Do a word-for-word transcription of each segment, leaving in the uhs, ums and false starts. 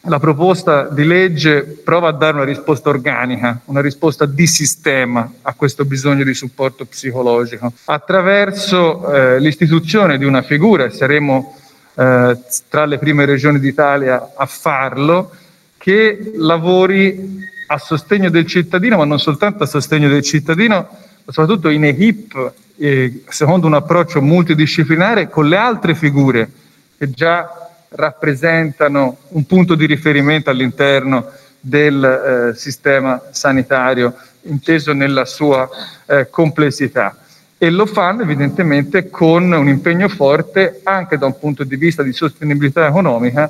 la proposta di legge prova a dare una risposta organica, una risposta di sistema a questo bisogno di supporto psicologico, attraverso eh, l'istituzione di una figura, saremo eh, tra le prime regioni d'Italia a farlo, che lavori a sostegno del cittadino, ma non soltanto a sostegno del cittadino, ma soprattutto in equip, eh, secondo un approccio multidisciplinare con le altre figure che già rappresentano un punto di riferimento all'interno del eh, sistema sanitario, inteso nella sua eh, complessità. E lo fanno evidentemente con un impegno forte anche da un punto di vista di sostenibilità economica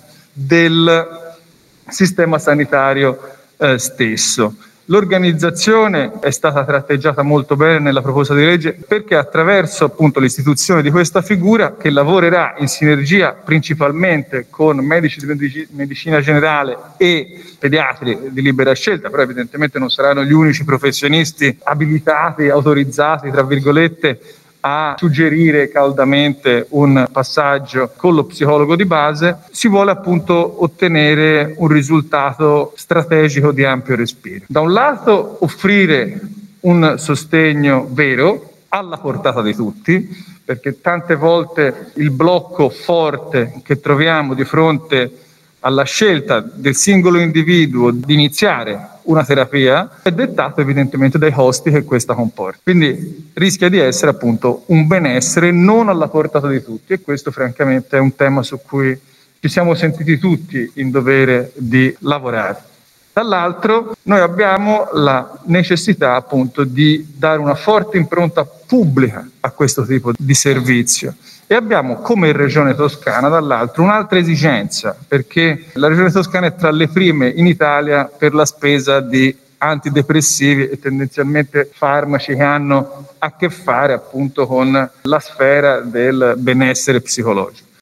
del sistema sanitario eh, stesso. L'organizzazione è stata tratteggiata molto bene nella proposta di legge perché attraverso appunto l'istituzione di questa figura, che lavorerà in sinergia principalmente con medici di medicina generale e pediatri di libera scelta, però evidentemente non saranno gli unici professionisti abilitati, autorizzati, tra virgolette, a suggerire caldamente un passaggio con lo psicologo di base, si vuole appunto ottenere un risultato strategico di ampio respiro. Da un lato offrire un sostegno vero, alla portata di tutti, perché tante volte il blocco forte che troviamo di fronte alla scelta del singolo individuo di iniziare una terapia è dettato evidentemente dai costi che questa comporta. Quindi rischia di essere appunto un benessere non alla portata di tutti, e questo francamente è un tema su cui ci siamo sentiti tutti in dovere di lavorare. Dall'altro noi abbiamo la necessità appunto di dare una forte impronta pubblica a questo tipo di servizio. E abbiamo come Regione Toscana dall'altro un'altra esigenza, perché la Regione Toscana è tra le prime in Italia per la spesa di antidepressivi e tendenzialmente farmaci che hanno a che fare appunto con la sfera del benessere psicologico.